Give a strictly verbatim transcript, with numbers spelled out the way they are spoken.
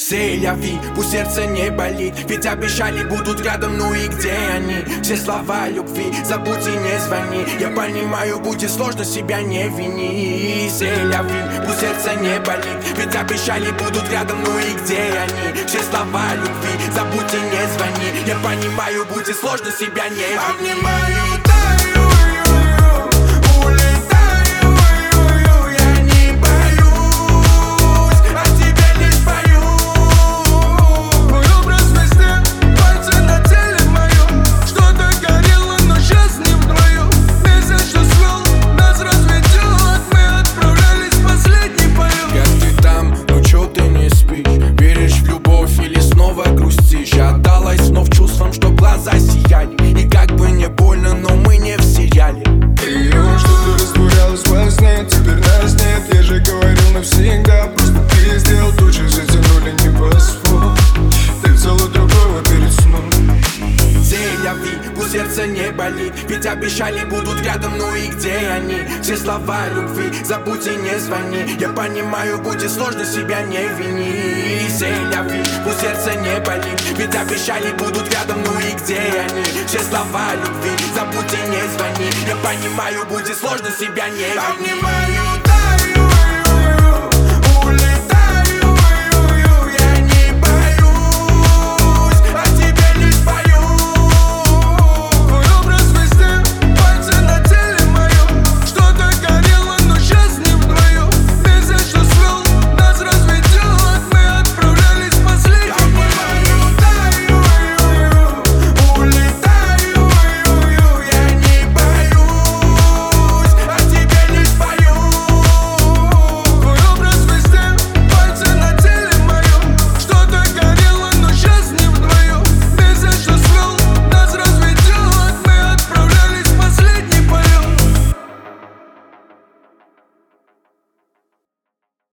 C'est la vie, пусть сердце не болит, ведь обещали будут рядом, ну и где они? Все слова любви, забудь и не звони. Я понимаю, будет сложно, себя не вини. C'est la vie, пусть сердце не болит, ведь обещали будут рядом, ну и где они? Все слова любви, забудь и не звони. Я понимаю, будет сложно, себя не вини. Обнимаю, таю, улетаю, я не боюсь, о тебе лишь пою. Твой образ везде, пальцы на теле моем. Что-то горело, но сейчас не вдвоем. Месяц, что свел, нас разведет. Мы отправлялись в последний полет. Как ты там, ну чё ты не спишь? Веришь в любовь или снова грустишь? Я отдалась снов чувствам, что глаза сияли. И как бы не больно, но мы не в сериале. Ее что-то растворялось во сне, теперь нас нет. Я же говорил навсегда, просто ты сделал тучи, затянули небосвод. Ты взяла другого перед сном. C'est la vie, пусть сердце не болит, ведь обещали будут рядом, ну и где они? Все слова любви, забудь и не звони. Я понимаю, будет сложно, себя не вини. C'est la vie, пусть сердце не болит, ведь обещали будут рядом, ну и где они? Все слова любви, забудь и не звони. Я понимаю, будет сложно, себя не вини.